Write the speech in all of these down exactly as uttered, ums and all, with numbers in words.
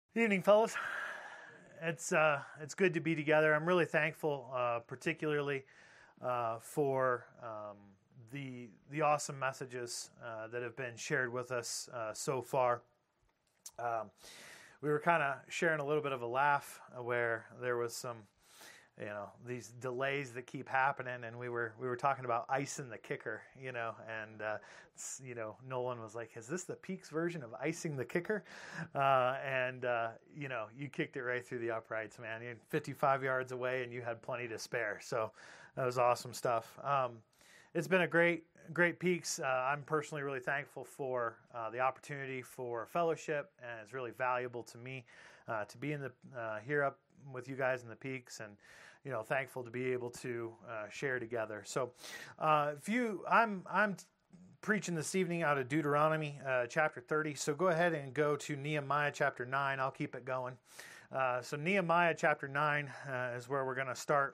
Evening, fellas. It's uh, it's good to be together. I'm really thankful, uh, particularly uh, for um, the the awesome messages uh, that have been shared with us uh, so far. Um, we were kind of sharing a little bit of a laugh where there was some, you know, these delays that keep happening, and we were we were talking about icing the kicker, you know, and uh, you know, Nolan was like, "Is this the Peaks version of icing the kicker?" Uh, and uh, you know, you kicked it right through the uprights, man. You're fifty-five yards away, and you had plenty to spare. So that was awesome stuff. Um, it's been a great great Peaks. Uh, I'm personally really thankful for uh, the opportunity for fellowship, and it's really valuable to me uh, to be in the uh, here up with you guys in the Peaks, and you know, thankful to be able to uh, share together. So, uh, if you, I'm I'm preaching this evening out of Deuteronomy uh, chapter thirty. So go ahead and go to Nehemiah chapter nine. I'll keep it going. Uh, so Nehemiah chapter nine uh, is where we're going to start.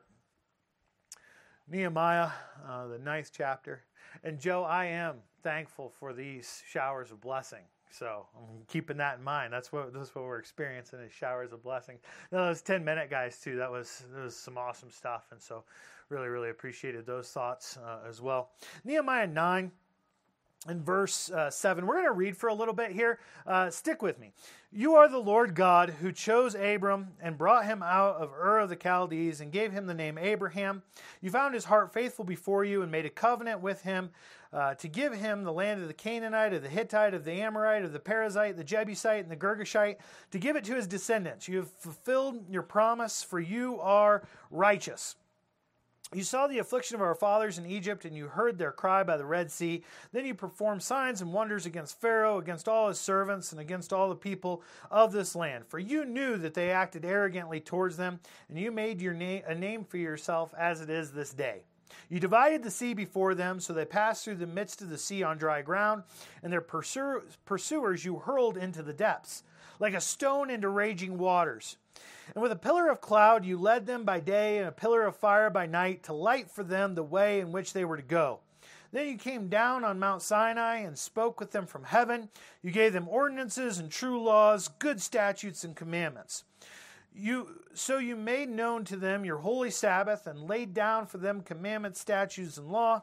Nehemiah, uh, the ninth chapter. And Joe, I am thankful for these showers of blessing. So I'm keeping that in mind. That's what that's what we're experiencing is showers of blessing. Now, those ten minute guys too. That was that was some awesome stuff, and so really really appreciated those thoughts uh, as well. Nehemiah nine. In verse uh, seven, we're going to read for a little bit here. Uh, stick with me. You are the Lord God who chose Abram and brought him out of Ur of the Chaldees and gave him the name Abraham. You found his heart faithful before you and made a covenant with him uh, to give him the land of the Canaanite, of the Hittite, of the Amorite, of the Perizzite, the Jebusite, and the Girgashite, to give it to his descendants. You have fulfilled your promise, for you are righteous. You saw the affliction of our fathers in Egypt, and you heard their cry by the Red Sea. Then you performed signs and wonders against Pharaoh, against all his servants, and against all the people of this land. For you knew that they acted arrogantly towards them, and you made your na- a name for yourself as it is this day. You divided the sea before them, so they passed through the midst of the sea on dry ground, and their pursu- pursuers you hurled into the depths, like a stone into raging waters. And with a pillar of cloud you led them by day, and a pillar of fire by night, to light for them the way in which they were to go. Then you came down on Mount Sinai and spoke with them from heaven. You gave them ordinances and true laws, good statutes and commandments. You, so you made known to them your holy Sabbath, and laid down for them commandments, statutes, and law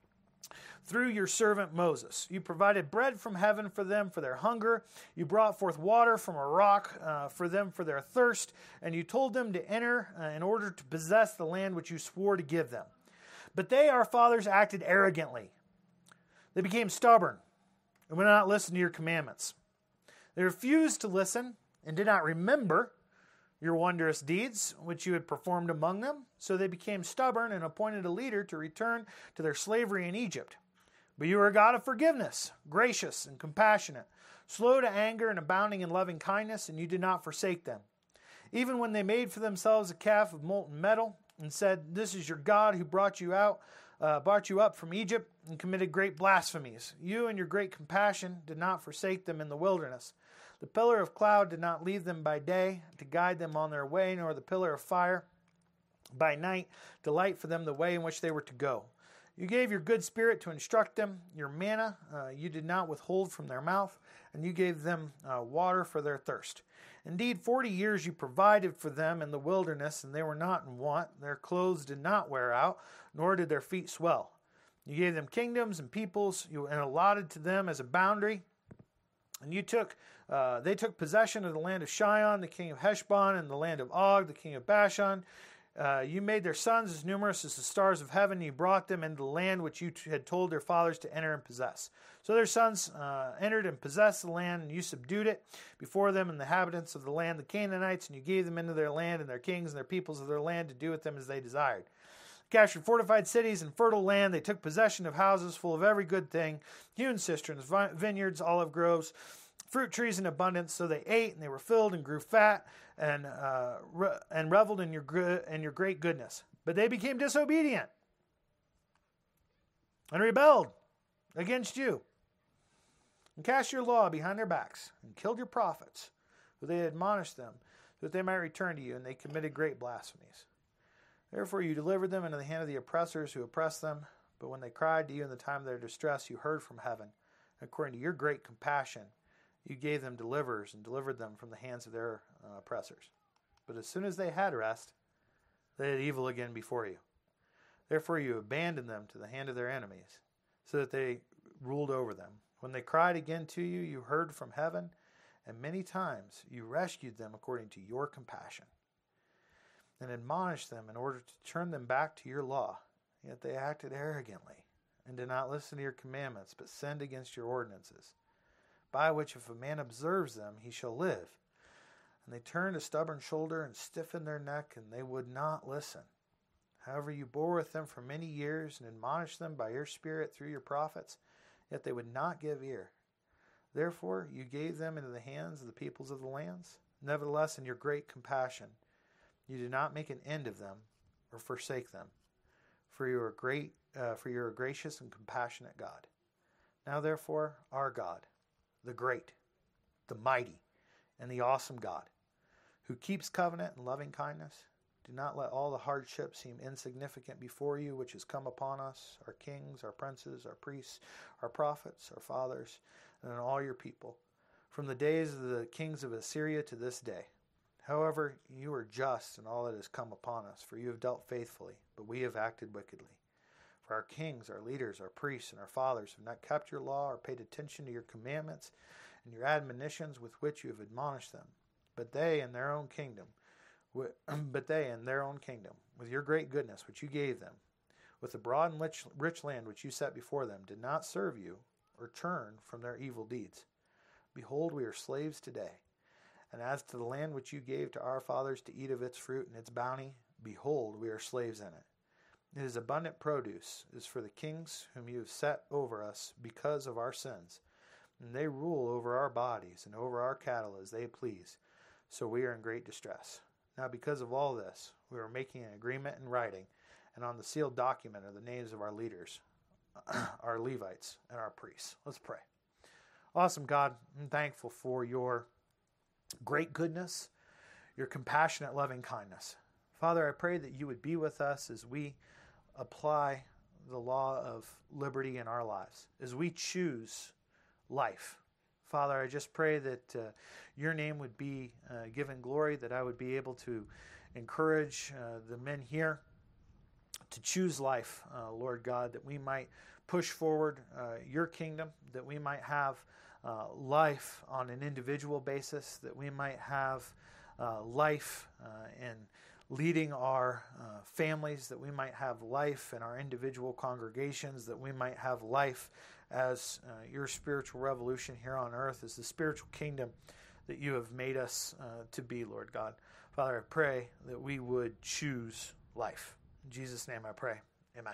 through your servant Moses. You provided bread from heaven for them for their hunger. You brought forth water from a rock uh, for them for their thirst. And you told them to enter uh, in order to possess the land which you swore to give them. But they, our fathers, acted arrogantly. They became stubborn and would not listen to your commandments. They refused to listen and did not remember your wondrous deeds which you had performed among them. So they became stubborn and appointed a leader to return to their slavery in Egypt. But you are a God of forgiveness, gracious and compassionate, slow to anger and abounding in loving kindness, and you did not forsake them. Even when they made for themselves a calf of molten metal and said, "This is your God who brought you out, uh, brought you up from Egypt," and committed great blasphemies, you in your great compassion did not forsake them in the wilderness. The pillar of cloud did not leave them by day to guide them on their way, nor the pillar of fire by night to light for them the way in which they were to go. You gave your good spirit to instruct them. Your manna uh, you did not withhold from their mouth, and you gave them uh, water for their thirst. Indeed, forty years you provided for them in the wilderness, and they were not in want. Their clothes did not wear out, nor did their feet swell. You gave them kingdoms and peoples, you and allotted to them as a boundary. And you took, uh, they took possession of the land of Shion, the king of Heshbon, and the land of Og, the king of Bashan. Uh, you made their sons as numerous as the stars of heaven. You brought them into the land which you t- had told their fathers to enter and possess. So their sons uh, entered and possessed the land, and you subdued it before them, and the inhabitants of the land, the Canaanites, and you gave them into their land, and their kings and their peoples of their land to do with them as they desired. They captured fortified cities and fertile land. They took possession of houses full of every good thing, hewn cisterns, vineyards, olive groves, fruit trees in abundance. So they ate, and they were filled and grew fat, and uh, re- and reveled in your good and your great goodness. But they became disobedient and rebelled against you, and cast your law behind their backs, and killed your prophets, who they had admonished them, so that they might return to you, and they committed great blasphemies. Therefore you delivered them into the hand of the oppressors who oppressed them. But when they cried to you in the time of their distress, you heard from heaven. According to your great compassion, You gave them deliverers and delivered them from the hands of their uh, oppressors. But as soon as they had rest, they had evil again before you. Therefore you abandoned them to the hand of their enemies, so that they ruled over them. When they cried again to you, you heard from heaven, and many times you rescued them according to your compassion, and admonished them in order to turn them back to your law. Yet they acted arrogantly, and did not listen to your commandments, but sinned against your ordinances, by which if a man observes them, he shall live. And they turned a stubborn shoulder and stiffened their neck, and they would not listen. However, you bore with them for many years, and admonished them by your Spirit through your prophets, yet they would not give ear. Therefore you gave them into the hands of the peoples of the lands. Nevertheless, in your great compassion, you did not make an end of them, or forsake them. For you are great, uh, for you are a gracious and compassionate God. Now therefore, our God, the great, the mighty, and the awesome God, who keeps covenant and loving kindness, do not let all the hardships seem insignificant before you, which has come upon us, our kings, our princes, our priests, our prophets, our fathers, and all your people, from the days of the kings of Assyria to this day. However, you are just in all that has come upon us, for you have dealt faithfully, but we have acted wickedly. For our kings, our leaders, our priests, and our fathers have not kept your law or paid attention to your commandments and your admonitions with which you have admonished them. But they in their own kingdom, but they in their own kingdom, with your great goodness which you gave them, with the broad and rich, rich land which you set before them, did not serve you or turn from their evil deeds. Behold, we are slaves today. And as to the land which you gave to our fathers to eat of its fruit and its bounty, behold, we are slaves in it. It is abundant produce, is for the kings whom you have set over us because of our sins. And they rule over our bodies and over our cattle as they please. So we are in great distress. Now because of all this, we are making an agreement in writing, and on the sealed document are the names of our leaders, our Levites, and our priests. Let's pray. Awesome God, I'm thankful for your great goodness, your compassionate loving kindness. Father, I pray that you would be with us as we apply the law of liberty in our lives, as we choose life. Father, I just pray that uh, your name would be uh, given glory, that I would be able to encourage uh, the men here to choose life, uh, Lord God, that we might push forward uh, your kingdom, that we might have uh, life on an individual basis, that we might have uh, life uh, in leading our uh, families, that we might have life in our individual congregations, that we might have life as uh, your spiritual revolution here on earth, as the spiritual kingdom that you have made us uh, to be, Lord God. Father, I pray that we would choose life. In Jesus' name I pray. Amen.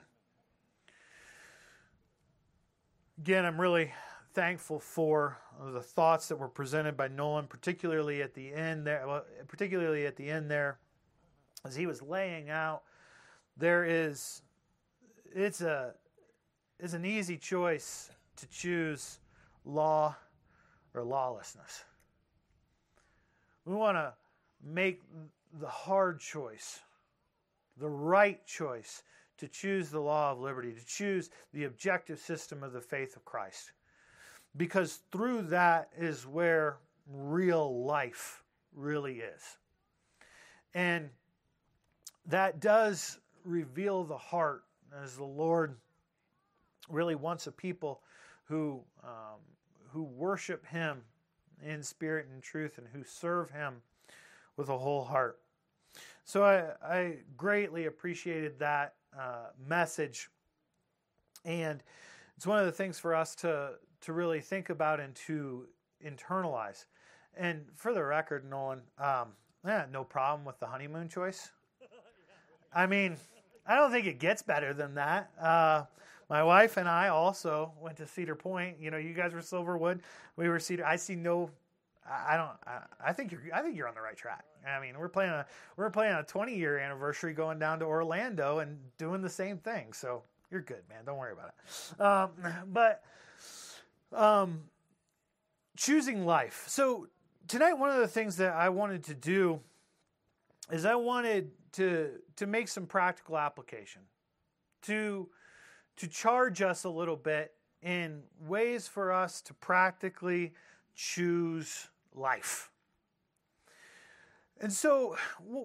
Again, I'm really thankful for the thoughts that were presented by Nolan, particularly at the end there, well, particularly at the end there, as he was laying out, there is, it's a, it's an easy choice to choose law or lawlessness. We want to make the hard choice, the right choice, to choose the law of liberty, to choose the objective system of the faith of Christ. Because through that is where real life really is. And that does reveal the heart, as the Lord really wants a people who um, who worship Him in spirit and truth, and who serve Him with a whole heart. So I, I greatly appreciated that uh, message, and it's one of the things for us to to really think about and to internalize. And for the record, Nolan, um, I had no problem with the honeymoon choice. I mean, I don't think it gets better than that. Uh, my wife and I also went to Cedar Point. You know, you guys were Silverwood. We were Cedar. I see no. I don't. I, I think you're. I think you're on the right track. I mean, we're playing a. We're playing a twenty year anniversary, going down to Orlando and doing the same thing. So you're good, man. Don't worry about it. Um, but um, choosing life. So tonight, one of the things that I wanted to do is I wanted to to make some practical application, to to charge us a little bit in ways for us to practically choose life. And so,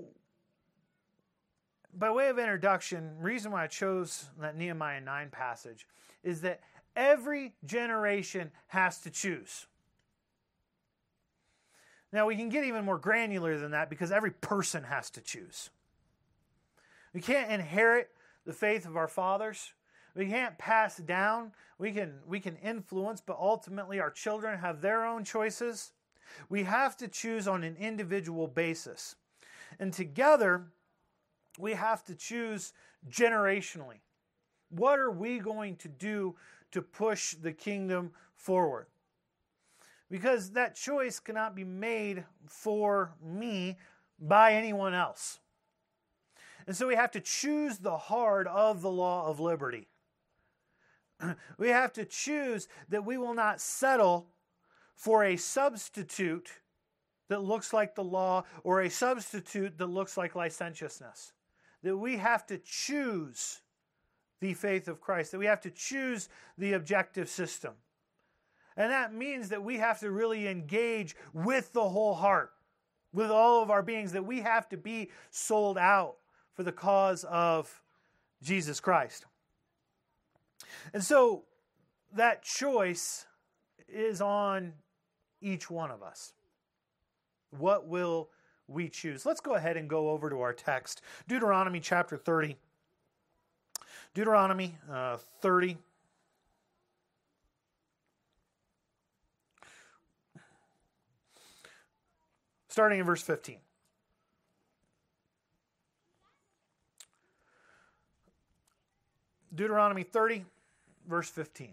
by way of introduction, the reason why I chose that Nehemiah nine passage is that every generation has to choose. Now, we can get even more granular than that because every person has to choose. We can't inherit the faith of our fathers. We can't pass down. We can, we can influence, but ultimately our children have their own choices. We have to choose on an individual basis. And together, we have to choose generationally. What are we going to do to push the kingdom forward? Because that choice cannot be made for me by anyone else. And so we have to choose the heart of the law of liberty. We have to choose that we will not settle for a substitute that looks like the law or a substitute that looks like licentiousness. That we have to choose the faith of Christ, that we have to choose the objective system. And that means that we have to really engage with the whole heart, with all of our beings, that we have to be sold out for the cause of Jesus Christ. And so that choice is on each one of us. What will we choose? Let's go ahead and go over to our text. Deuteronomy chapter thirty. Deuteronomy uh, thirty. Starting in verse fifteen. Deuteronomy thirty, verse fifteen.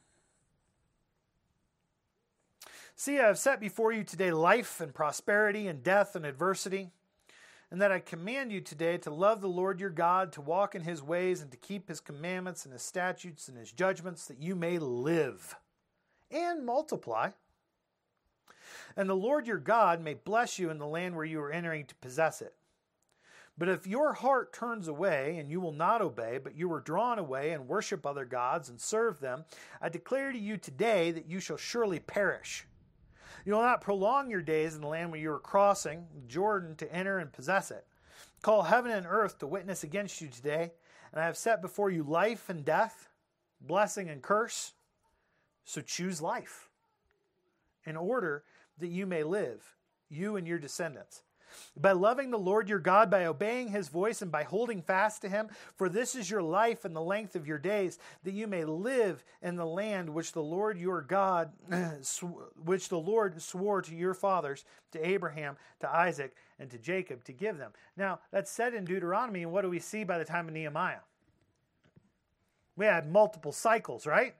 See, I have set before you today life and prosperity and death and adversity, and that I command you today to love the Lord your God, to walk in his ways, and to keep his commandments and his statutes and his judgments, that you may live and multiply. And the Lord your God may bless you in the land where you are entering to possess it. But if your heart turns away, and you will not obey, but you are drawn away and worship other gods and serve them, I declare to you today that you shall surely perish. You will not prolong your days in the land where you are crossing Jordan to enter and possess it. Call heaven and earth to witness against you today, and I have set before you life and death, blessing and curse. So choose life, in order that you may live, you and your descendants, by loving the Lord your God, by obeying his voice, and by holding fast to him. For this is your life and the length of your days, that you may live in the land which the Lord your God, which the Lord swore to your fathers, to Abraham, to Isaac, and to Jacob, to give them. Now, that's said in Deuteronomy, and what do we see by the time of Nehemiah? We had multiple cycles, right?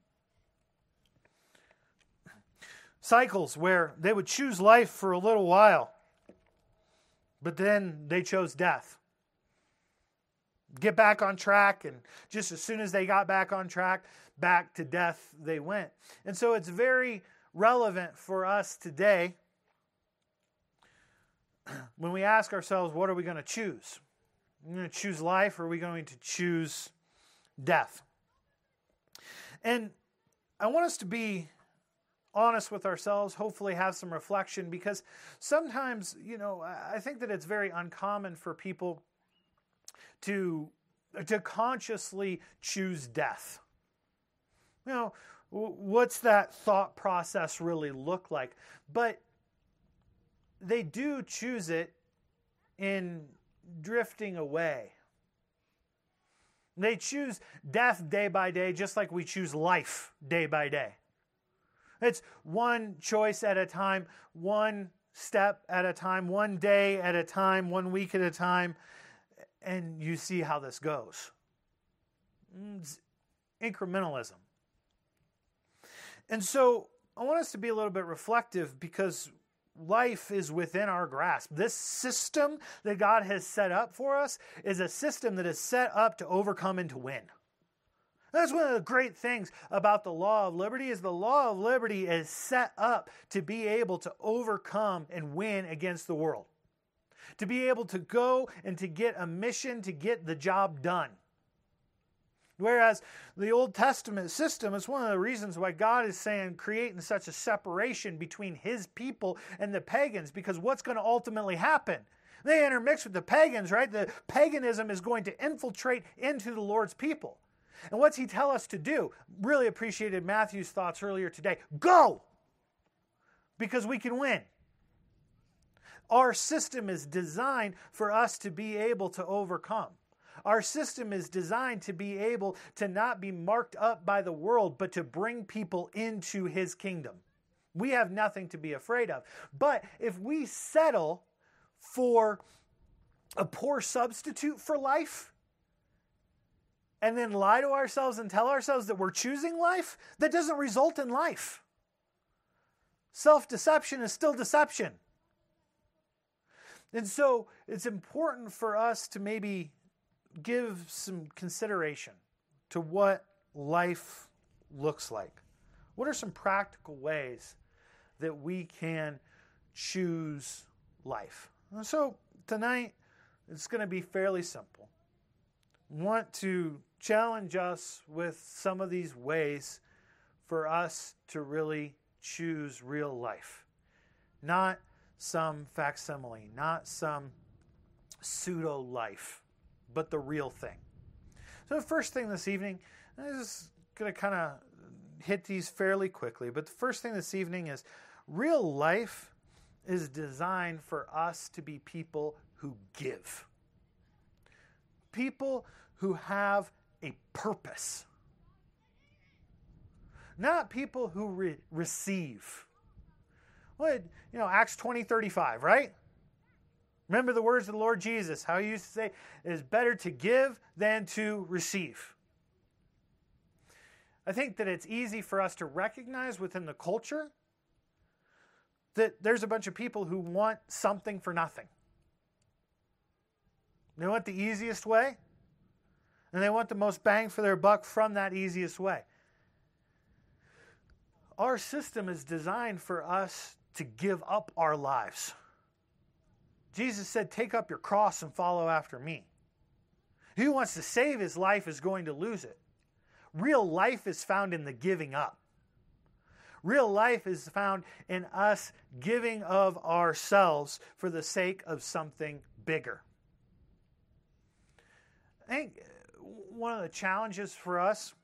Cycles where they would choose life for a little while, but then they chose death. Get back on track, and just as soon as they got back on track, back to death they went. And so it's very relevant for us today when we ask ourselves, what are we going to choose? Are we going to choose life, or are we going to choose death? And I want us to be honest with ourselves, hopefully have some reflection, because sometimes, you know, I think that it's very uncommon for people to, to consciously choose death. You know, what's that thought process really look like? But they do choose it in drifting away. They choose death day by day, just like we choose life day by day. It's one choice at a time, one step at a time, one day at a time, one week at a time, and you see how this goes. It's incrementalism. And so I want us to be a little bit reflective, because life is within our grasp. This system that God has set up for us is a system that is set up to overcome and to win. That's one of the great things about the law of liberty, is the law of liberty is set up to be able to overcome and win against the world. To be able to go and to get a mission, to get the job done. Whereas the Old Testament system is one of the reasons why God is saying creating such a separation between his people and the pagans, because what's going to ultimately happen? They intermix with the pagans, right? The paganism is going to infiltrate into the Lord's people. And what's he tell us to do? Really appreciated Matthew's thoughts earlier today. Go! Because we can win. Our system is designed for us to be able to overcome. Our system is designed to be able to not be marked up by the world, but to bring people into his kingdom. We have nothing to be afraid of. But if we settle for a poor substitute for life, and then lie to ourselves and tell ourselves that we're choosing life, that doesn't result in life. Self-deception is still deception. And so it's important for us to maybe give some consideration to what life looks like. What are some practical ways that we can choose life? And so tonight, it's going to be fairly simple. I want to challenge us with some of these ways for us to really choose real life. Not some facsimile, not some pseudo life, but the real thing. So the first thing this evening, I'm just going to kind of hit these fairly quickly, but the first thing this evening is real life is designed for us to be people who give. People who have a purpose. Not people who re- receive. What, you know, Acts twenty thirty-five, right? Remember the words of the Lord Jesus, how he used to say, it is better to give than to receive. I think that it's easy for us to recognize within the culture that there's a bunch of people who want something for nothing. They want the easiest way, and they want the most bang for their buck from that easiest way. Our system is designed for us to give up our lives. Jesus said, take up your cross and follow after me. He who wants to save his life is going to lose it. Real life is found in the giving up. Real life is found in us giving of ourselves for the sake of something bigger. I think one of the challenges for us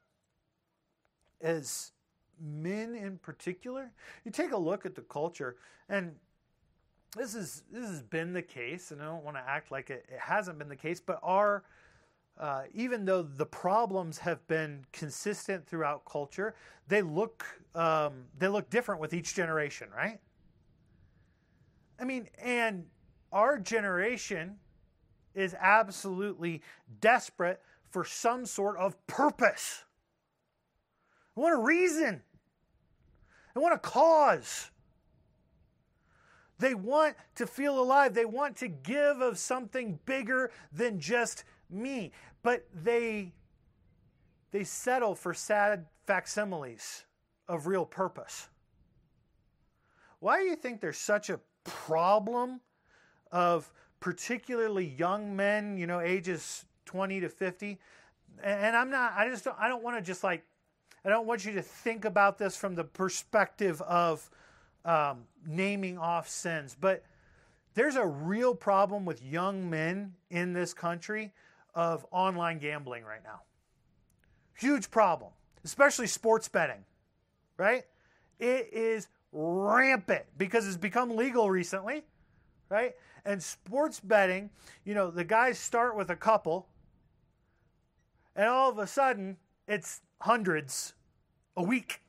as men in particular, you take a look at the culture, and this is this has been the case, and I don't want to act like it, it hasn't been the case, but our uh, even though the problems have been consistent throughout culture, they look um, they look different with each generation, right? I mean, and our generation is absolutely desperate for some sort of purpose. They want a reason. They want a cause. They want to feel alive. They want to give of something bigger than just me. But they, they settle for sad facsimiles of real purpose. Why do you think there's such a problem of particularly young men, you know, ages twenty to fifty? And I'm not, I just don't, I don't want to just like, I don't want you to think about this from the perspective of um, naming off sins, but there's a real problem with young men in this country of online gambling right now. Huge problem, especially sports betting, right? It is rampant because it's become legal recently, right? And sports betting, you know, the guys start with a couple, and all of a sudden, it's hundreds a week.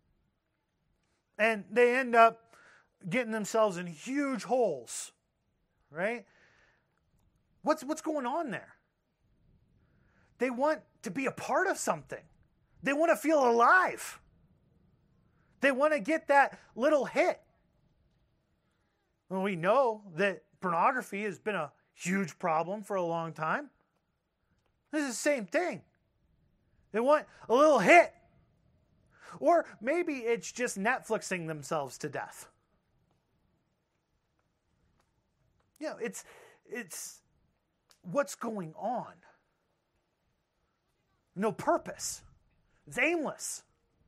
And they end up getting themselves in huge holes, right? What's, what's going on there? They want to be a part of something. They want to feel alive. They want to get that little hit. Well, we know that pornography has been a huge problem for a long time. This is the same thing. They want a little hit. Or maybe it's just Netflixing themselves to death. You know, it's, it's what's going on. no purpose. It's aimless.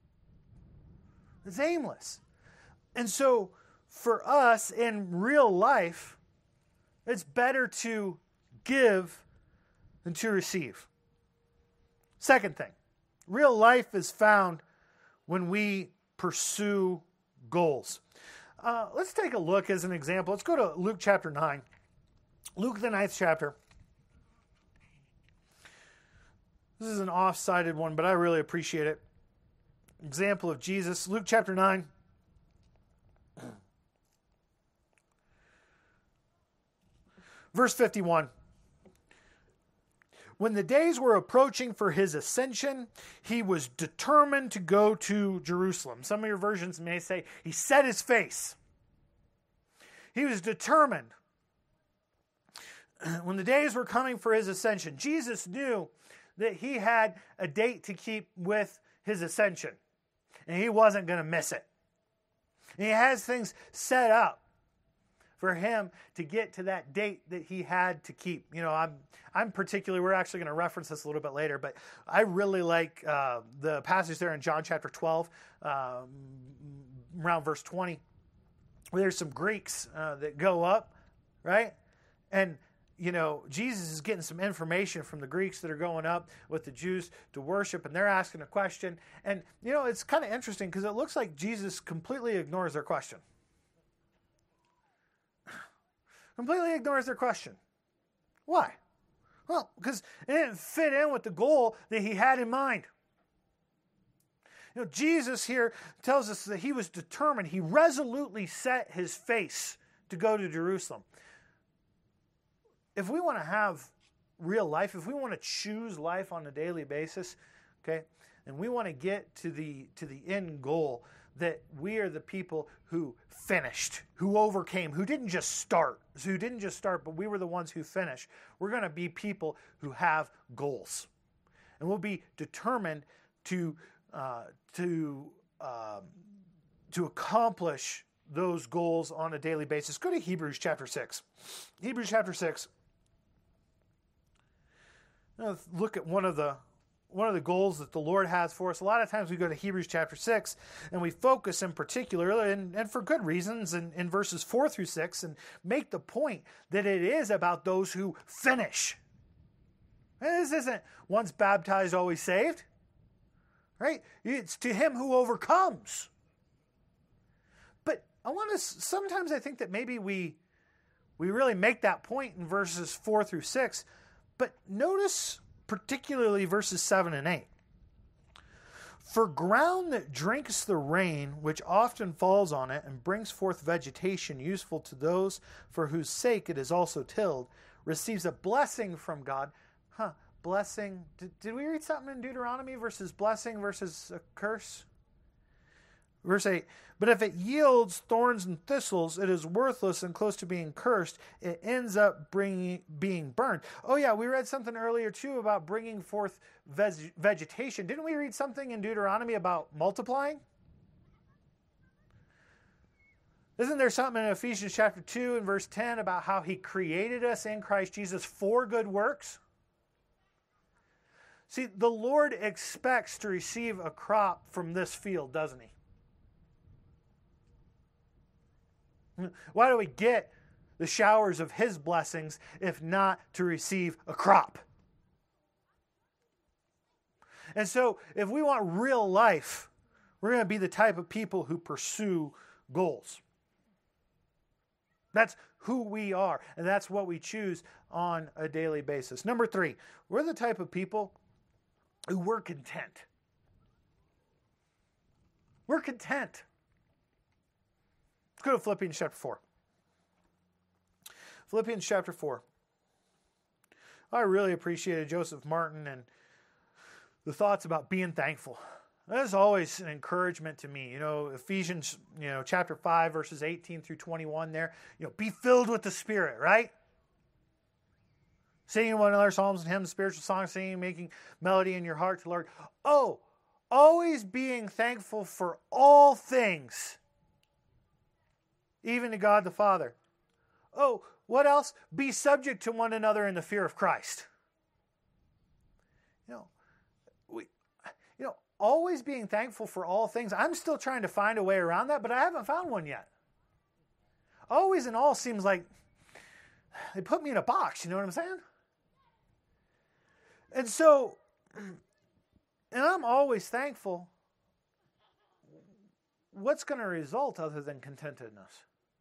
It's aimless. And so for us in real life, it's better to give than to receive. Second thing, real life is found when we pursue goals. Uh, let's take a look as an example. Let's go to Luke chapter nine. Luke, the ninth chapter. This is an off-sided one, but I really appreciate it. Example of Jesus. Luke chapter nine. Verse fifty-one. When the days were approaching for his ascension, he was determined to go to Jerusalem. Some of your versions may say he set his face. He was determined. When the days were coming for his ascension, Jesus knew that he had a date to keep with his ascension. And he wasn't going to miss it. And he has things set up for him to get to that date that he had to keep. You know, I'm I'm particularly, we're actually going to reference this a little bit later, but I really like uh, the passage there in John chapter twelve, um, around verse twenty, where there's some Greeks uh, that go up, right? And, you know, Jesus is getting some information from the Greeks that are going up with the Jews to worship, and they're asking a question. And, you know, it's kind of interesting because it looks like Jesus completely ignores their question. Completely ignores their question. Why? Well, because it didn't fit in with the goal that he had in mind. You know, Jesus here tells us that he was determined. He resolutely set his face to go to Jerusalem. If we want to have real life, if we want to choose life on a daily basis, okay, and we want to get to the to the end goal, that we are the people who finished, who overcame, who didn't just start, who didn't just start, but we were the ones who finished. We're going to be people who have goals, and we'll be determined to uh, to um, to accomplish those goals on a daily basis. Go to Hebrews chapter six. Hebrews chapter six. Let's look at one of the one of the goals that the Lord has for us. A lot of times we go to Hebrews chapter six and we focus in particular, and, and for good reasons, in, in verses four through six, and make the point that it is about those who finish. And this isn't once baptized, always saved. Right? It's to him who overcomes. But I want to, sometimes I think that maybe we we really make that point in verses four through six, but notice particularly verses seven and eight. For ground that drinks the rain, which often falls on it and brings forth vegetation useful to those for whose sake it is also tilled, receives a blessing from God. Huh, blessing. Did, did we read something in Deuteronomy versus blessing versus a curse? Verse eight, but if it yields thorns and thistles, it is worthless and close to being cursed. It ends up bringing, being burned. Oh yeah, we read something earlier too about bringing forth veg- vegetation. Didn't we read something in Deuteronomy about multiplying? Isn't there something in Ephesians chapter two and verse ten about how he created us in Christ Jesus for good works? See, the Lord expects to receive a crop from this field, doesn't he? Why do we get the showers of his blessings if not to receive a crop? And so if we want real life, we're going to be the type of people who pursue goals. That's who we are, and that's what we choose on a daily basis. Number three, we're the type of people who we're content. We're content. Let's go to Philippians chapter four. Philippians chapter four. I really appreciated Joseph Martin and the thoughts about being thankful. That is always an encouragement to me. You know, Ephesians, you know, chapter five, verses eighteen through twenty-one there. You know, be filled with the Spirit, right? Singing one another psalms and hymns, spiritual songs, singing, making melody in your heart to the Lord. Oh, always being thankful for all things, even to God the Father. Oh, what else? Be subject to one another in the fear of Christ. You know, always being thankful for all things, I'm still trying to find a way around that, but I haven't found one yet. Always and all seems like they put me in a box, you know what I'm saying? And so, and I'm always thankful. What's going to result other than contentedness?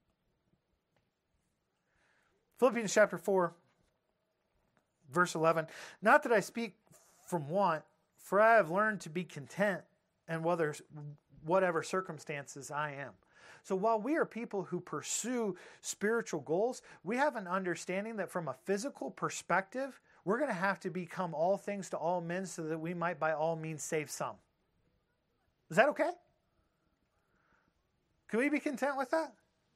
Philippians chapter four, verse eleven. Not that I speak from want, for I have learned to be content in whether, whatever circumstances I am. So while we are people who pursue spiritual goals, we have an understanding that from a physical perspective, we're going to have to become all things to all men so that we might by all means save some. Is that okay? Can we be content with that?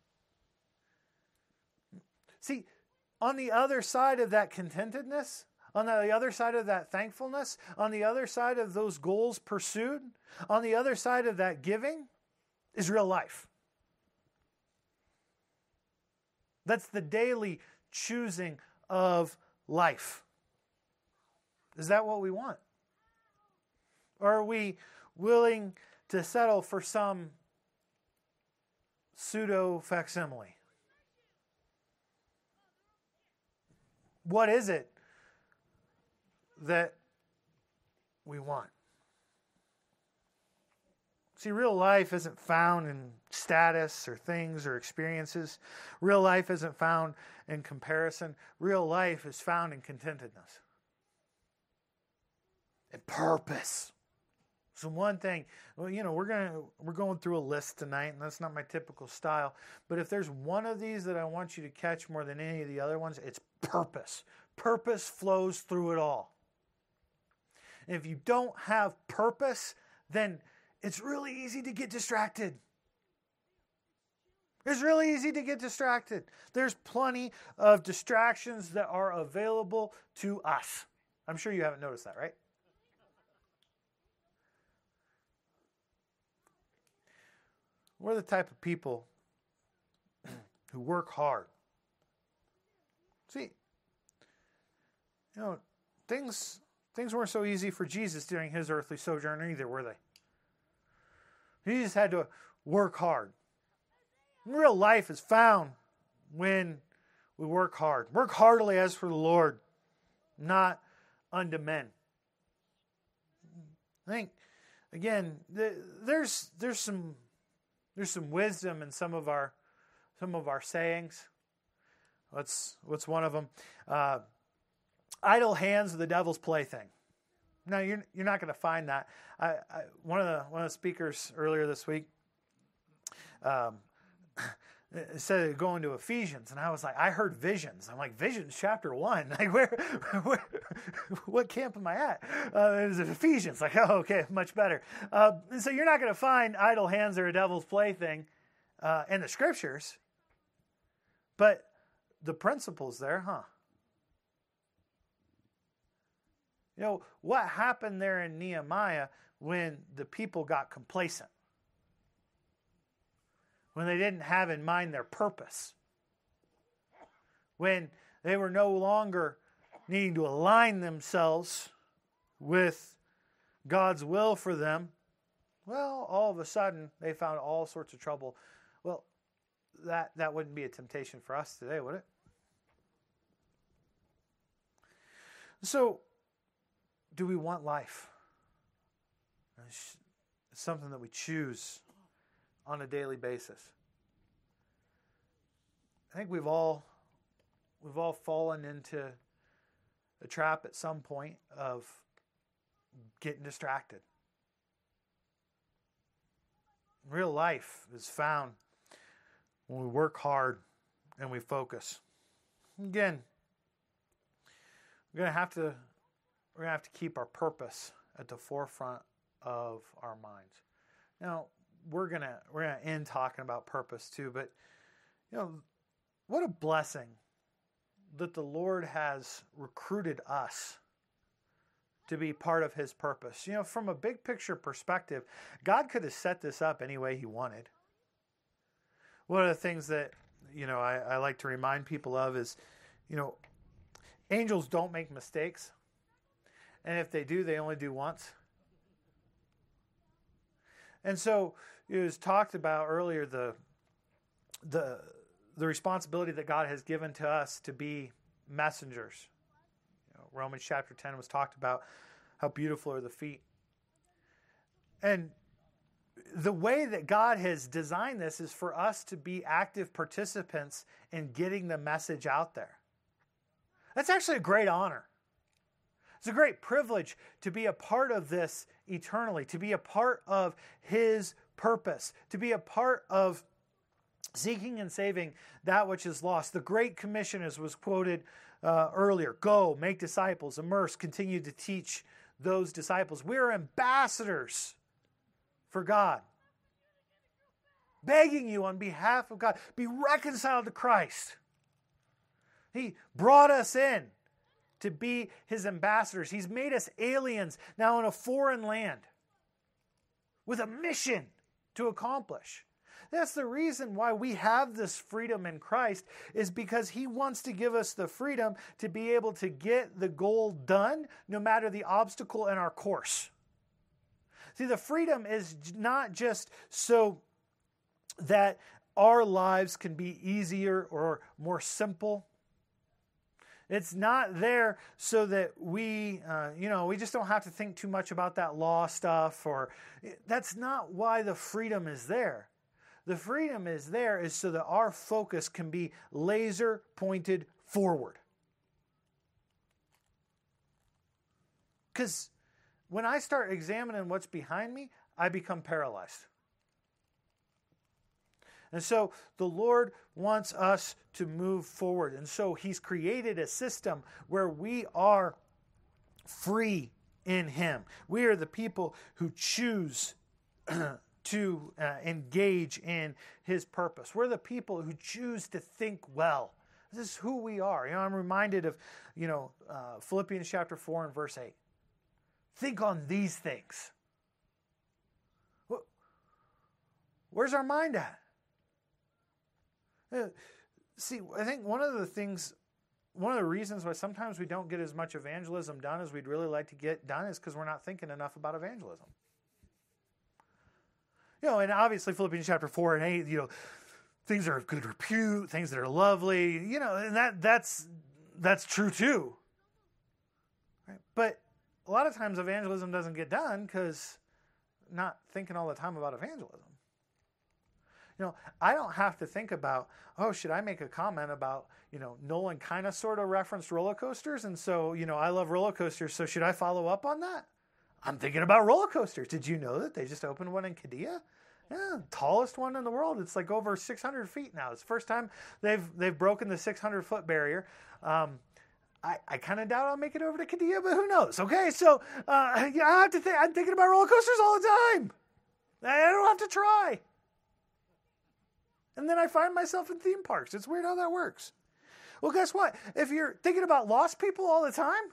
See, on the other side of that contentedness, on the other side of that thankfulness, on the other side of those goals pursued, on the other side of that giving is real life. That's the daily choosing of life. Is that what we want? Or are we willing to settle for some pseudo facsimile? What is it that we want? See, real life isn't found in status or things or experiences. Real life isn't found in comparison. Real life is found in contentedness and purpose. So one thing, well, you know, we're gonna we're going through a list tonight, and that's not my typical style. But if there's one of these that I want you to catch more than any of the other ones, it's purpose. Purpose flows through it all. And if you don't have purpose, then it's really easy to get distracted. It's really easy to get distracted. There's plenty of distractions that are available to us. I'm sure you haven't noticed that, right? We're the type of people who work hard. See, you know, things things weren't so easy for Jesus during his earthly sojourn either, were they? He just had to work hard. Real life is found when we work hard. Work heartily as for the Lord, not unto men. I think, again, there's there's some there's some wisdom in some of our some of our sayings. What's what's one of them? Uh, idle hands are the devil's plaything. Now you're you're not going to find that. I, I one of the one of the speakers earlier this week um, said going to Ephesians, and I was like, I heard visions. I'm like, visions chapter one. Like where, where what camp am I at? Uh, it was Ephesians. Like, oh, okay, much better. Uh, so you're not going to find idle hands are a devil's plaything uh, in the scriptures, but the principle's there, huh? You know, what happened there in Nehemiah when the people got complacent? When they didn't have in mind their purpose? When they were no longer needing to align themselves with God's will for them? Well, all of a sudden, they found all sorts of trouble. Well, that, that wouldn't be a temptation for us today, would it? So, do we want life? It's something that we choose on a daily basis. I think we've all we've all fallen into a trap at some point of getting distracted. Real life is found when we work hard and we focus. Again, we're gonna have to we're gonna have to keep our purpose at the forefront of our minds. Now, we're gonna we're gonna end talking about purpose too, but you know, what a blessing that the Lord has recruited us to be part of his purpose. You know, from a big picture perspective, God could have set this up any way he wanted. One of the things that, you know, I, I like to remind people of is, you know, angels don't make mistakes. And if they do, they only do once. And so it was talked about earlier the the the responsibility that God has given to us to be messengers. You know, Romans chapter ten was talked about how beautiful are the feet. And the way that God has designed this is for us to be active participants in getting the message out there. That's actually a great honor. It's a great privilege to be a part of this eternally, to be a part of His purpose, to be a part of seeking and saving that which is lost. The Great Commission, as was quoted uh, earlier, go, make disciples, immerse, continue to teach those disciples. We are ambassadors for God, begging you on behalf of God, be reconciled to Christ. He brought us in to be His ambassadors. He's made us aliens now in a foreign land with a mission to accomplish. That's the reason why we have this freedom in Christ, is because He wants to give us the freedom to be able to get the goal done no matter the obstacle in our course. See, the freedom is not just so that our lives can be easier or more simple. It's not there so that we, uh, you know, we just don't have to think too much about that law stuff. Or that's not why the freedom is there. The freedom is there is so that our focus can be laser pointed forward. Because when I start examining what's behind me, I become paralyzed. And so the Lord wants us to move forward. And so He's created a system where we are free in Him. We are the people who choose to uh, engage in His purpose. We're the people who choose to think well. This is who we are. You know, I'm reminded of, you know, uh, Philippians chapter four and verse eight. Think on these things. Where's our mind at? Uh, see, I think one of the things, one of the reasons why sometimes we don't get as much evangelism done as we'd really like to get done is because we're not thinking enough about evangelism. You know, and obviously Philippians chapter four and eight, you know, things are of good repute, things that are lovely, you know, and that that's that's true too. Right? But a lot of times evangelism doesn't get done because not thinking all the time about evangelism. You know, I don't have to think about, oh, should I make a comment about, you know, Nolan kind of sort of referenced roller coasters, and so, you know, I love roller coasters, so should I follow up on that? I'm thinking about roller coasters. Did you know that they just opened one in Qiddiya? Yeah, tallest one in the world. It's like over six hundred feet now. It's the first time they've they've broken the six hundred foot barrier. Um, I, I kind of doubt I'll make it over to Qiddiya, but who knows? Okay, so uh, yeah, I have to think. I'm thinking about roller coasters all the time. I don't have to try. And then I find myself in theme parks. It's weird how that works. Well, guess what? If you're thinking about lost people all the time,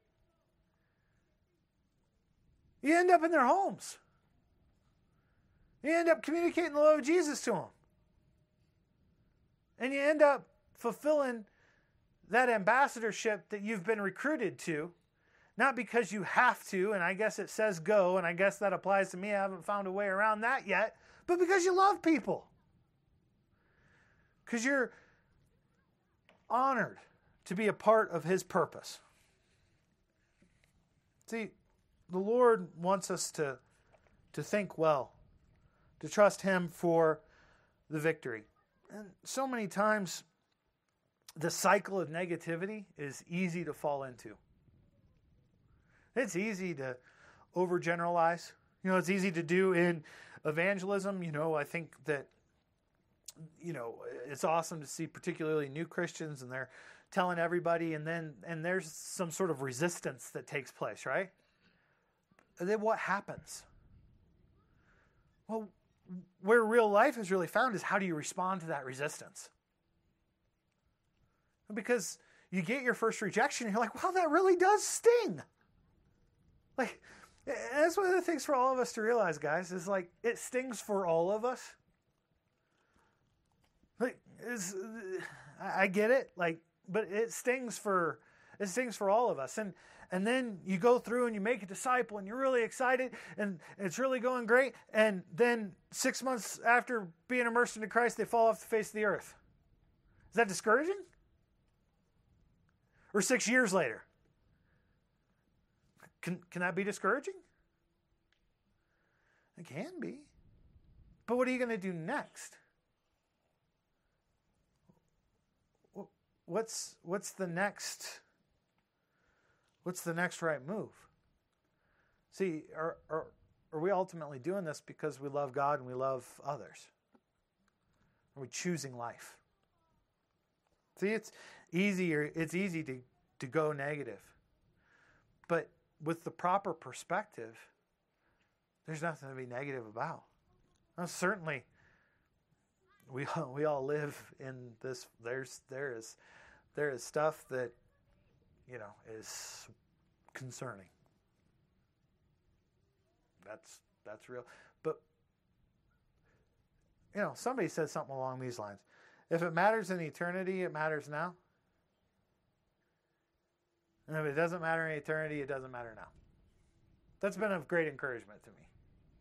you end up in their homes. You end up communicating the love of Jesus to them. And you end up fulfilling that ambassadorship that you've been recruited to, not because you have to, and I guess it says go, and I guess that applies to me. I haven't found a way around that yet, but because you love people. Because you're honored to be a part of His purpose. See, the Lord wants us to, to think well, to trust Him for the victory. And so many times, the cycle of negativity is easy to fall into. It's easy to overgeneralize. You know, it's easy to do in evangelism. You know, I think that, you know, it's awesome to see particularly new Christians and they're telling everybody, and then and there's some sort of resistance that takes place, right? And then what happens? Well, where real life is really found is how do you respond to that resistance? Because you get your first rejection, and you're like, wow, that really does sting. Like, that's one of the things for all of us to realize, guys, is like, it stings for all of us. Like, is I get it, like, but it stings for it stings for all of us, and And then you go through and you make a disciple and you're really excited and it's really going great. And then six months after being immersed into Christ, they fall off the face of the earth. Is that discouraging? Or six years later? Can, can that be discouraging? It can be. But what are you going to do next? What's what's the next what's the next right move? See, are, are are we ultimately doing this because we love God and we love others? Are we choosing life? See, it's easier it's easy to, to go negative. But with the proper perspective, there's nothing to be negative about. Now, certainly we all, we all live in this. There's there is there is stuff that, you know, is concerning. That's that's real. But, you know, somebody said something along these lines. If it matters in eternity, it matters now. And if it doesn't matter in eternity, it doesn't matter now. That's been of great encouragement to me.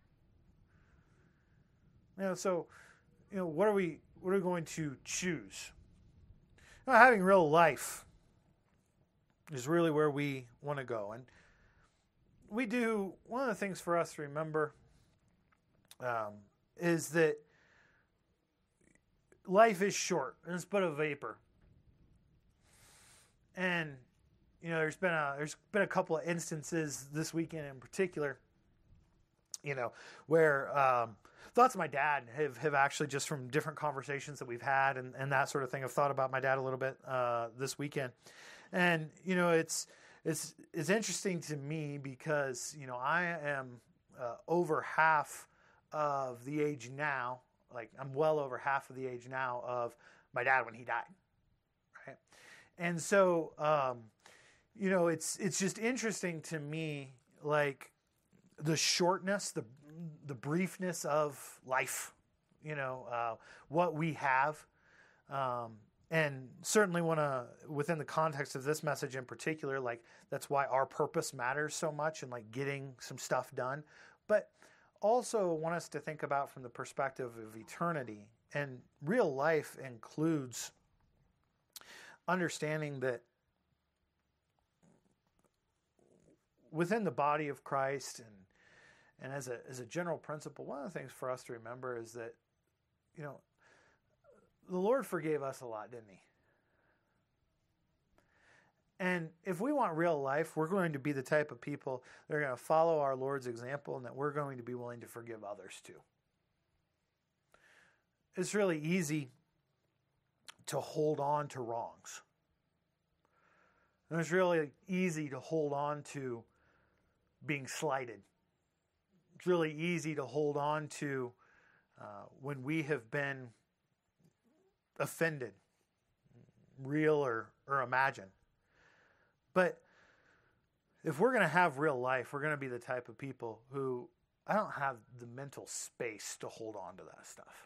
You know, so, you know, what are we what are we going to choose? You know, having real life is really where we want to go. And we do, one of the things for us to remember um, is that life is short, and it's but a vapor. And, you know, there's been a there's been a couple of instances this weekend in particular, you know, where um, thoughts of my dad have, have actually, just from different conversations that we've had and, and that sort of thing, I've thought about my dad a little bit uh, this weekend. And, you know, it's it's it's interesting to me because, you know, I am uh, over half of the age now, like I'm well over half of the age now of my dad when he died, right? And so, um, you know, it's it's just interesting to me, like the shortness, the the briefness of life, you know, uh, what we have. Um, and certainly want to, within the context of this message in particular, like that's why our purpose matters so much and like getting some stuff done. But also want us to think about from the perspective of eternity, and real life includes understanding that within the body of Christ and and as a as a general principle, one of the things for us to remember is that, you know, the Lord forgave us a lot, didn't he? And if we want real life, we're going to be the type of people that are going to follow our Lord's example, and that we're going to be willing to forgive others too. It's really easy to hold on to wrongs. And it's really easy to hold on to being slighted. It's really easy to hold on to uh, when we have been offended, real or, or imagined. But if we're going to have real life, we're going to be the type of people who, I don't have the mental space to hold on to that stuff.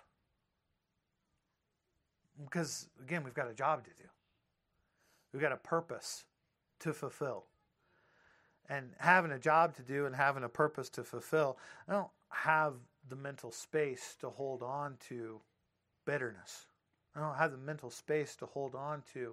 Because, again, we've got a job to do. We've got a purpose to fulfill. And having a job to do and having a purpose to fulfill, I don't have the mental space to hold on to bitterness. I don't have the mental space to hold on to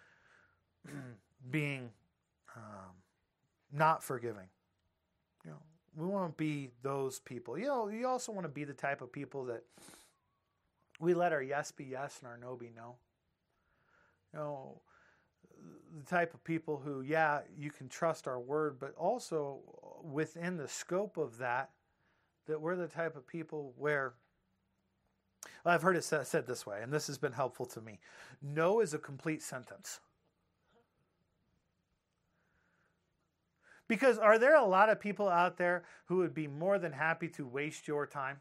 being um, not forgiving. You know, we want to be those people. You know, you also want to be the type of people that we let our yes be yes and our no be no. You know, the type of people who, yeah, you can trust our word, but also within the scope of that, that we're the type of people where, well, I've heard it said this way, and this has been helpful to me. No is a complete sentence. Because are there a lot of people out there who would be more than happy to waste your time?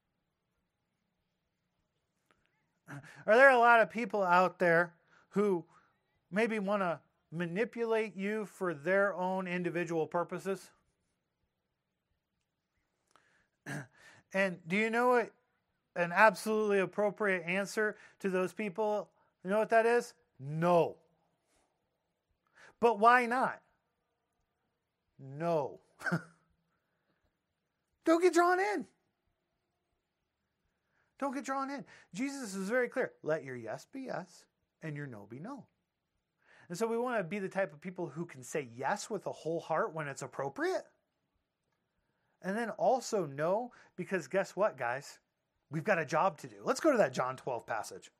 Are there a lot of people out there who maybe want to manipulate you for their own individual purposes? And do you know what an absolutely appropriate answer to those people, you know what that is? No. But why not? no. Don't get drawn in. Don't get drawn in. Jesus is very clear. Let your yes be yes and your no be no. And so we want to be the type of people who can say yes with a whole heart when it's appropriate. And then also no, because guess what, guys? We've got a job to do. Let's go to that John twelve passage.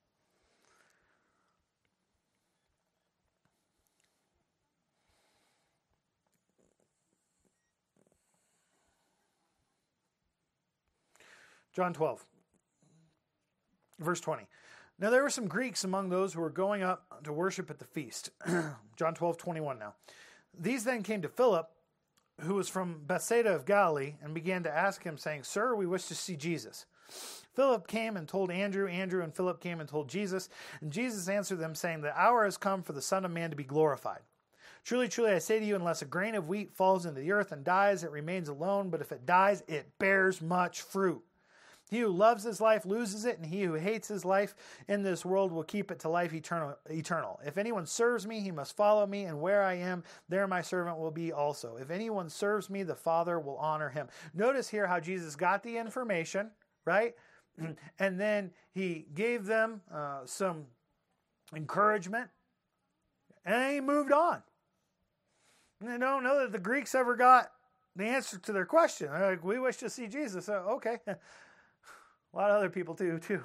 John twelve, verse twenty. Now there were some Greeks among those who were going up to worship at the feast. John twelve, twenty-one now. These then came to Philip, who was from Bethsaida of Galilee, and began to ask him, saying, Sir, we wish to see Jesus. Philip came and told Andrew. Andrew and Philip came and told Jesus. And Jesus answered them, saying, The hour has come for the Son of Man to be glorified. Truly, truly, I say to you, unless a grain of wheat falls into the earth and dies, it remains alone. But if it dies, it bears much fruit. He who loves his life loses it, and he who hates his life in this world will keep it to life eternal. eternal. If anyone serves me, he must follow me, and where I am, there my servant will be also. If anyone serves me, the Father will honor him. Notice here how Jesus got the information, right? And then he gave them uh, some encouragement, and then he moved on. And I don't know that the Greeks ever got the answer to their question. They're like, we wish to see Jesus. So, okay. A lot of other people do, too.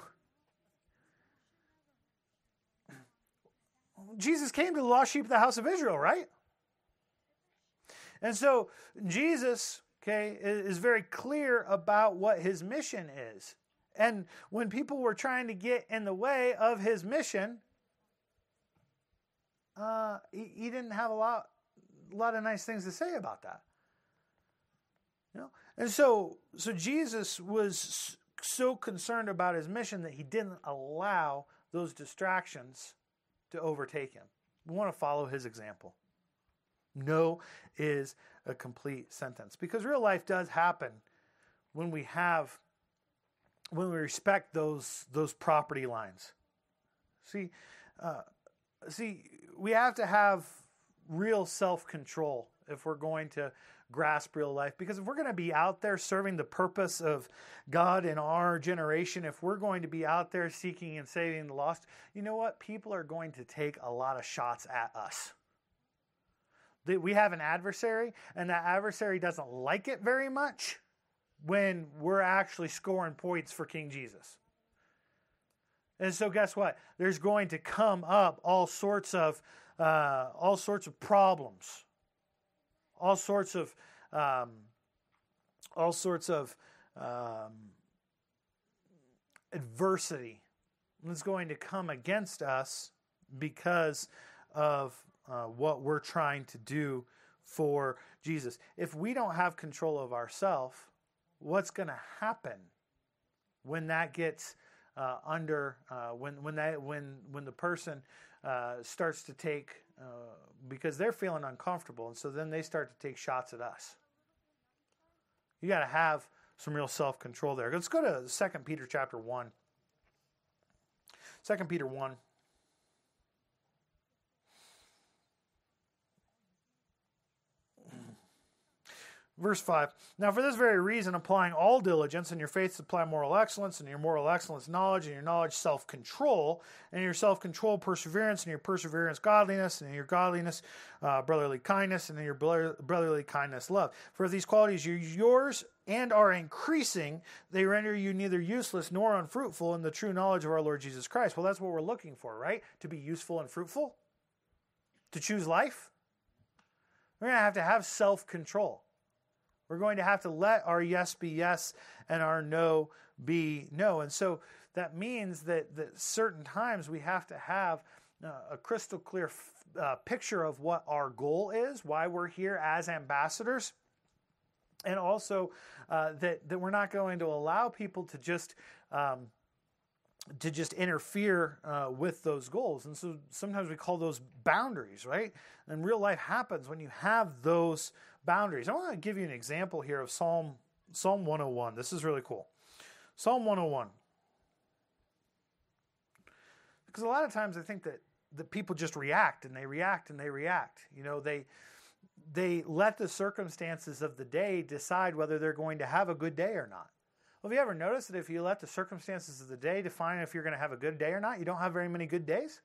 Jesus came to the lost sheep of the house of Israel, right? And so Jesus, okay, is very clear about what his mission is. And when people were trying to get in the way of his mission, uh, he, he didn't have a lot, a lot of nice things to say about that. You know? And so, so Jesus was so concerned about his mission that he didn't allow those distractions to overtake him. We want to follow his example. No is a complete sentence, because real life does happen when we have, when we respect those those property lines. See, uh, see, we have to have real self-control if we're going to grasp real life. Because if we're going to be out there serving the purpose of God in our generation, if we're going to be out there seeking and saving the lost, you know what? People are going to take a lot of shots at us. We have an adversary, and that adversary doesn't like it very much when we're actually scoring points for King Jesus. And so guess what? There's going to come up all sorts of uh, all sorts of problems. All sorts of, um, all sorts of um, adversity is going to come against us because of uh, what we're trying to do for Jesus. If we don't have control of ourselves, what's going to happen when that gets uh, under? Uh, when when that when when the person uh, starts to take. Uh, because they're feeling uncomfortable, and so then they start to take shots at us. You got to have some real self-control there. Let's go to Second Peter chapter one. Second Peter one. Verse five, now for this very reason, applying all diligence, and your faith supply moral excellence, and your moral excellence knowledge, and your knowledge self-control, and your self-control perseverance, and your perseverance godliness, and your godliness uh, brotherly kindness, and your brotherly kindness love. For if these qualities are yours and are increasing, they render you neither useless nor unfruitful in the true knowledge of our Lord Jesus Christ. Well, that's what we're looking for, right? To be useful and fruitful? To choose life? We're going to have to have self-control. We're going to have to let our yes be yes and our no be no. And so that means that, that certain times we have to have uh, a crystal clear f- uh, picture of what our goal is, why we're here as ambassadors, and also uh, that, that we're not going to allow people to just um, to just interfere uh, with those goals. And so sometimes we call those boundaries, right? And real life happens when you have those boundaries. I want to give you an example here of Psalm Psalm one oh one. This is really cool. Psalm one oh one. Because a lot of times I think that the people just react and they react and they react. You know, they they let the circumstances of the day decide whether they're going to have a good day or not. Well, have you ever noticed that if you let the circumstances of the day define if you're going to have a good day or not, you don't have very many good days?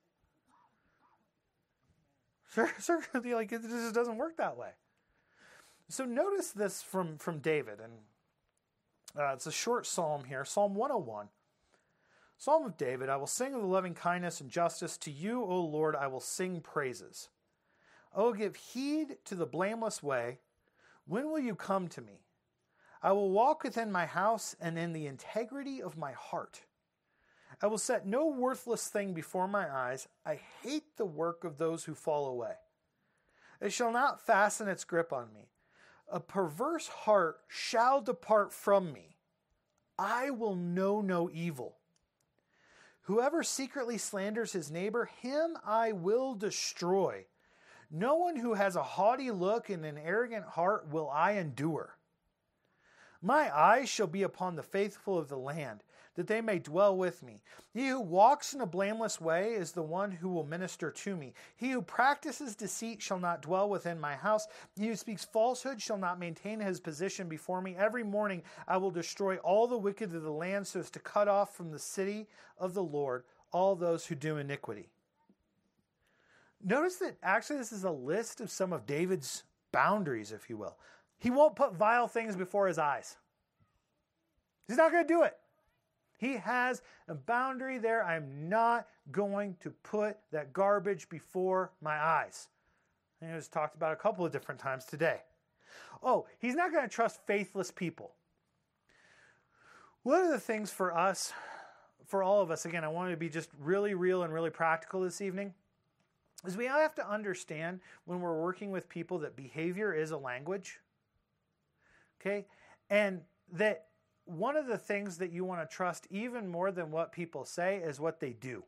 Sure, sure, like it just doesn't work that way. So notice this from, from David, and uh, it's a short psalm here, Psalm one oh one. Psalm of David, I will sing of the loving kindness and justice. To you, O Lord, I will sing praises. I will give heed to the blameless way. When will you come to me? I will walk within my house and in the integrity of my heart. I will set no worthless thing before my eyes. I hate the work of those who fall away. It shall not fasten its grip on me. A perverse heart shall depart from me. I will know no evil. Whoever secretly slanders his neighbor, him I will destroy. No one who has a haughty look and an arrogant heart will I endure. My eyes shall be upon the faithful of the land, that they may dwell with me. He who walks in a blameless way is the one who will minister to me. He who practices deceit shall not dwell within my house. He who speaks falsehood shall not maintain his position before me. Every morning I will destroy all the wicked of the land, so as to cut off from the city of the Lord all those who do iniquity. Notice that actually this is a list of some of David's boundaries, if you will. He won't put vile things before his eyes. He's not going to do it. He has a boundary there. I'm not going to put that garbage before my eyes. And it was talked about a couple of different times today. Oh, he's not going to trust faithless people. One of the things for us, for all of us, again, I wanted to be just really real and really practical this evening, is we have to understand when we're working with people that behavior is a language. Okay? And that one of the things that you want to trust even more than what people say is what they do.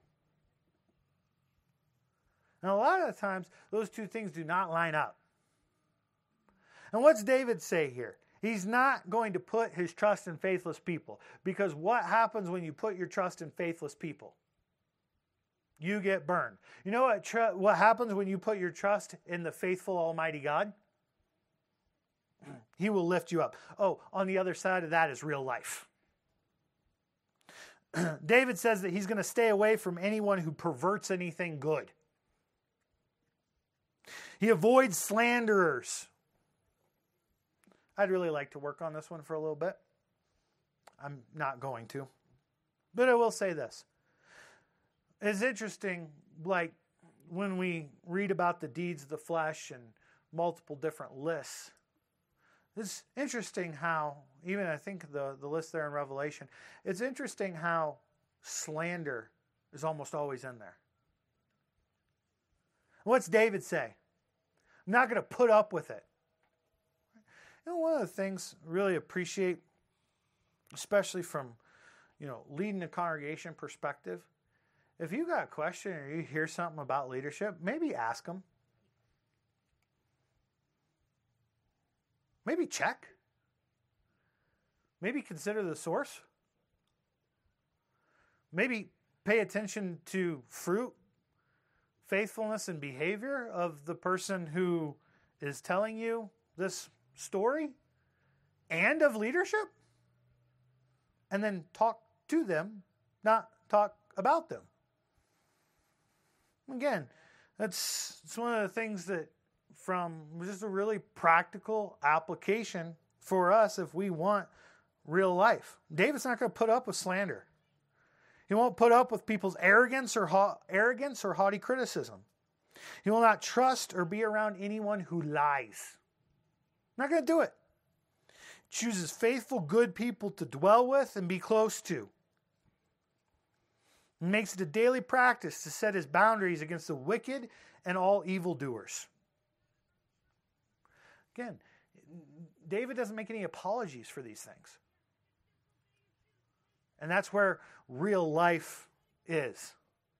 And a lot of the times, those two things do not line up. And what's David say here? He's not going to put his trust in faithless people. Because what happens when you put your trust in faithless people? You get burned. You know what, tr- what happens when you put your trust in the faithful Almighty God? He will lift you up. Oh, on the other side of that is real life. David says that he's going to stay away from anyone who perverts anything good. He avoids slanderers. I'd really like to work on this one for a little bit. I'm not going to. But I will say this. It's interesting, like, when we read about the deeds of the flesh and multiple different lists, it's interesting how, even I think the, the list there in Revelation, it's interesting how slander is almost always in there. What's David say? I'm not going to put up with it. You know, one of the things I really appreciate, especially from, you know, leading a congregation perspective, if you got a question or you hear something about leadership, maybe ask them. Maybe check. Maybe consider the source. Maybe pay attention to fruit, faithfulness, and behavior of the person who is telling you this story and of leadership. And then talk to them, not talk about them. Again, that's, that's one of the things that from just a really practical application for us if we want real life. David's not going to put up with slander. He won't put up with people's arrogance or ha- arrogance or haughty criticism. He will not trust or be around anyone who lies. Not going to do it. Chooses faithful, good people to dwell with and be close to. He makes it a daily practice to set his boundaries against the wicked and all evildoers. Again, David doesn't make any apologies for these things. And that's where real life is.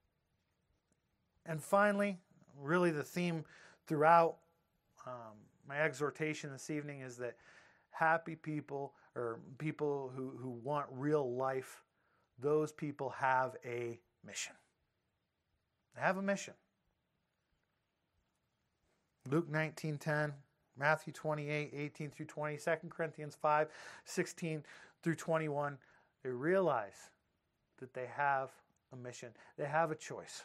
And finally, really the theme throughout um, my exhortation this evening is that happy people, or people who, who want real life, those people have a mission. They have a mission. Luke nineteen ten, Matthew twenty-eight, eighteen through twenty, Second Corinthians five, sixteen through twenty-one. They realize that they have a mission. They have a choice.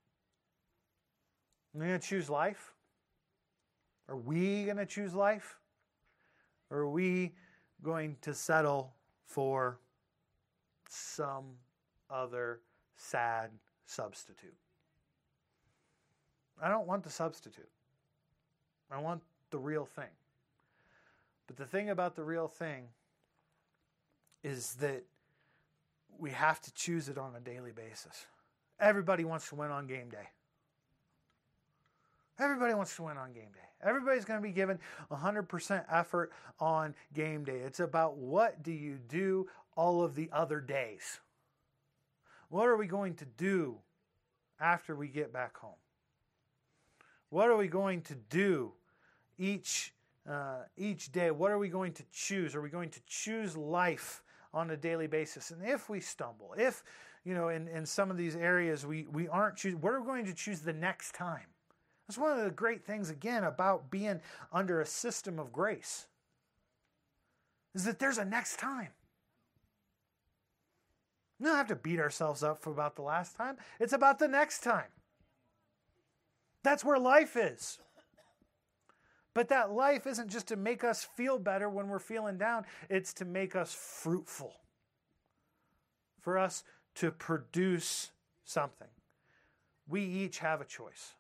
Are they going to choose life? Are we going to choose life? Or are we going to settle for some other sad substitute? I don't want the substitute. I want the real thing. But the thing about the real thing is that we have to choose it on a daily basis. Everybody wants to win on game day. Everybody wants to win on game day. Everybody's going to be given one hundred percent effort on game day. It's about what do you do all of the other days? What are we going to do after we get back home? What are we going to do each uh, each day? What are we going to choose? Are we going to choose life on a daily basis? And if we stumble, if, you know, in, in some of these areas we, we aren't choosing, what are we going to choose the next time? That's one of the great things, again, about being under a system of grace, is that there's a next time. We don't have to beat ourselves up for about the last time. It's about the next time. That's where life is. But that life isn't just to make us feel better when we're feeling down. It's to make us fruitful. For us to produce something. We each have a choice.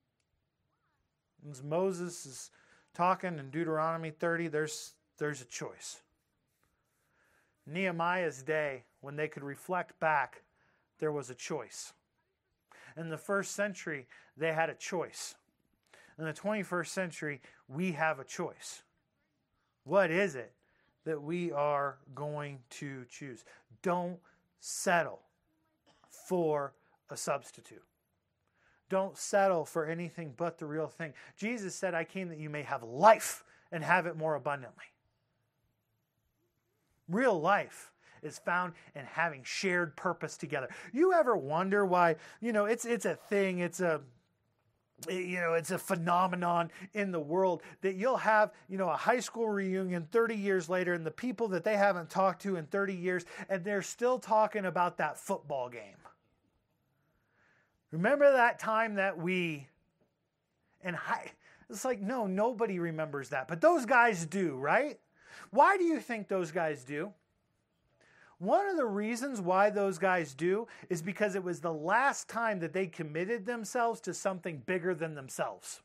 As Moses is talking in Deuteronomy thirty, there's, there's a choice. Nehemiah's day, when they could reflect back, there was a choice. In the first century, they had a choice. In the twenty-first century, we have a choice. What is it that we are going to choose? Don't settle for a substitute. Don't settle for anything but the real thing. Jesus said, I came that you may have life and have it more abundantly. Real life is found in having shared purpose together. You ever wonder why, you know, it's it's a thing, it's a you know, it's a phenomenon in the world that you'll have, you know, a high school reunion thirty years later and the people that they haven't talked to in thirty years, and they're still talking about that football game. Remember that time that we, and I, it's like, no, nobody remembers that. But those guys do, right? Why do you think those guys do? One of the reasons why those guys do is because it was the last time that they committed themselves to something bigger than themselves.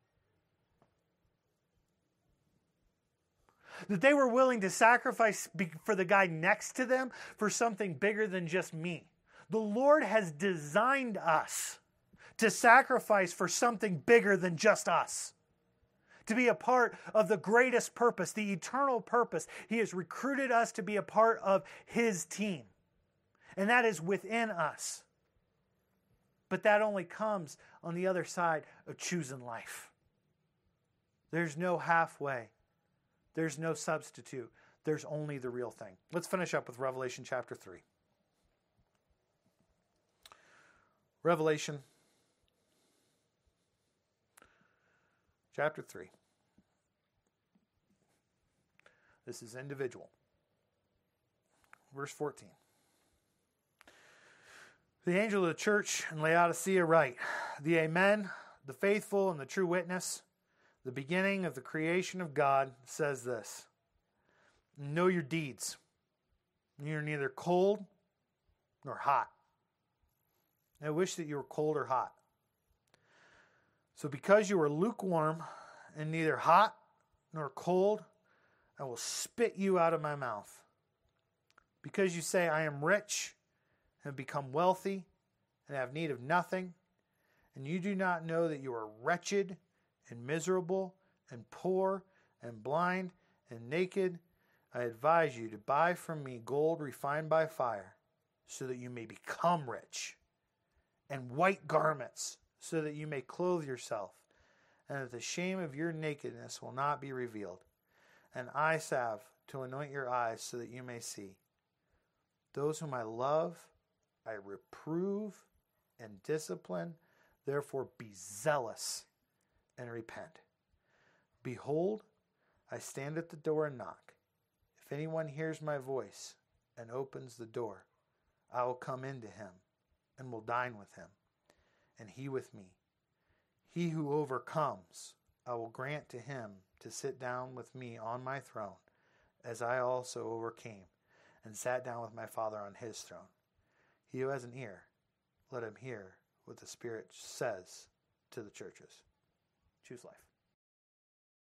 That they were willing to sacrifice for the guy next to them for something bigger than just me. The Lord has designed us to sacrifice for something bigger than just us. To be a part of the greatest purpose, the eternal purpose. He has recruited us to be a part of His team. And that is within us. But that only comes on the other side of choosing life. There's no halfway. There's no substitute. There's only the real thing. Let's finish up with Revelation chapter three. Revelation chapter three. This is individual. Verse fourteen. The angel of the church in Laodicea write, the Amen, the faithful and the true witness, the beginning of the creation of God, says this. Know your deeds. You're neither cold nor hot. I wish that you were cold or hot. So because you are lukewarm and neither hot nor cold, I will spit you out of my mouth. Because you say, I am rich and have become wealthy and have need of nothing, and you do not know that you are wretched and miserable and poor and blind and naked, I advise you to buy from me gold refined by fire, so that you may become rich, and white garments, so that you may clothe yourself, and that the shame of your nakedness will not be revealed, and eye salve to anoint your eyes, so that you may see. Those whom I love, I reprove and discipline. Therefore be zealous and repent. Behold, I stand at the door and knock. If anyone hears my voice and opens the door, I will come into him and will dine with him, and he with me. He who overcomes, I will grant to him to sit down with me on my throne, as I also overcame and sat down with my Father on his throne. He who has an ear, let him hear what the Spirit says to the churches. Choose life.